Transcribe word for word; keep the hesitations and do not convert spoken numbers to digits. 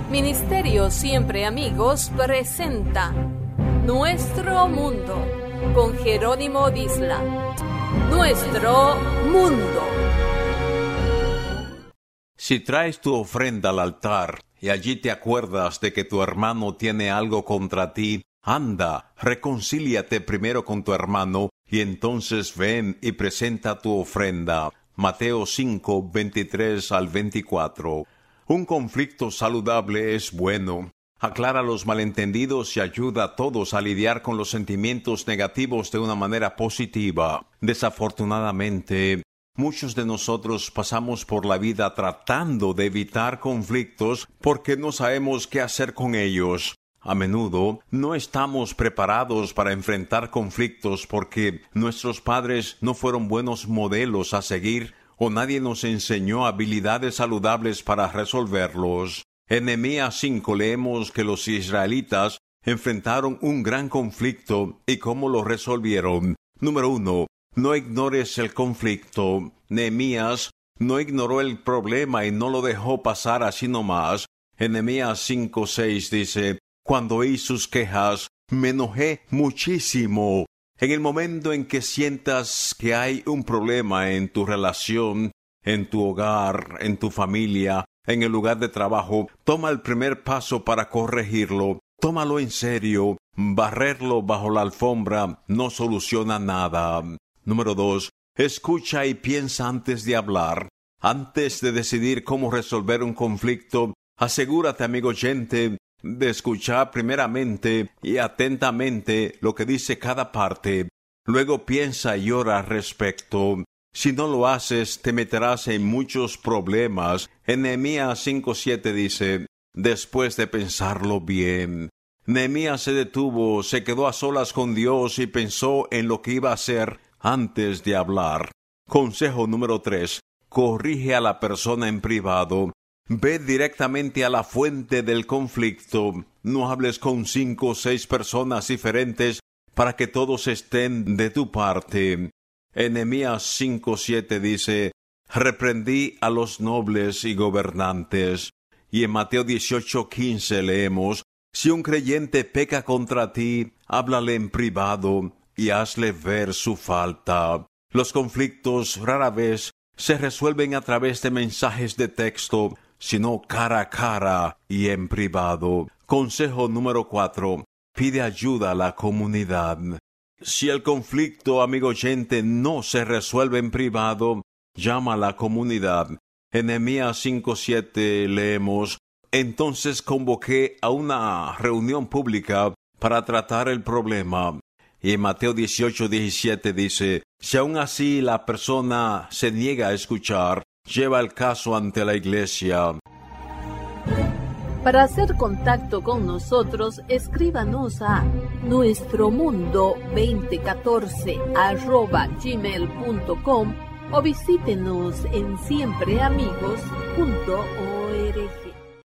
Ministerio Siempre Amigos presenta Nuestro Mundo con Jerónimo Disla. Nuestro Mundo. Si traes tu ofrenda al altar y allí te acuerdas de que tu hermano tiene algo contra ti, anda, reconcíliate primero con tu hermano y entonces ven y presenta tu ofrenda. Mateo cinco, veintitrés al veinticuatro. Un conflicto saludable es bueno. Aclara los malentendidos y ayuda a todos a lidiar con los sentimientos negativos de una manera positiva. Desafortunadamente, muchos de nosotros pasamos por la vida tratando de evitar conflictos porque no sabemos qué hacer con ellos. A menudo no estamos preparados para enfrentar conflictos porque nuestros padres no fueron buenos modelos a seguir o nadie nos enseñó habilidades saludables para resolverlos. En Nehemías cinco leemos que los israelitas enfrentaron un gran conflicto y cómo lo resolvieron. Número uno, no ignores el conflicto. Nehemías no ignoró el problema y no lo dejó pasar así nomás. En Nehemías cinco seis dice: cuando oí sus quejas, me enojé muchísimo. En el momento en que sientas que hay un problema en tu relación, en tu hogar, en tu familia, en el lugar de trabajo, toma el primer paso para corregirlo. Tómalo en serio. Barrerlo bajo la alfombra no soluciona nada. Número dos. Escucha y piensa antes de hablar. Antes de decidir cómo resolver un conflicto, asegúrate, amigo oyente, de escuchar primeramente y atentamente lo que dice cada parte. Luego piensa y ora al respecto. Si no lo haces, te meterás en muchos problemas. En Nehemías cinco siete dice: después de pensarlo bien. Nehemías se detuvo, se quedó a solas con Dios y pensó en lo que iba a hacer antes de hablar. Consejo número tres. Corrige a la persona en privado. Ve directamente a la fuente del conflicto. No hables con cinco o seis personas diferentes para que todos estén de tu parte. En Nehemías cinco siete dice: reprendí a los nobles y gobernantes. Y en Mateo dieciocho quince leemos: si un creyente peca contra ti, háblale en privado y hazle ver su falta. Los conflictos rara vez se resuelven a través de mensajes de texto, sino cara a cara y en privado. Consejo número cuatro. Pide ayuda a la comunidad. Si el conflicto, amigo oyente, no se resuelve en privado, llama a la comunidad. En Nehemías cinco siete leemos: entonces convoqué a una reunión pública para tratar el problema. Y en Mateo dieciocho diecisiete dice: si aún así la persona se niega a escuchar, lleva el caso ante la iglesia. Para hacer contacto con nosotros, escríbanos a nuestromundo veinte catorce arroba gmail punto com o visítenos en siempreamigos punto org.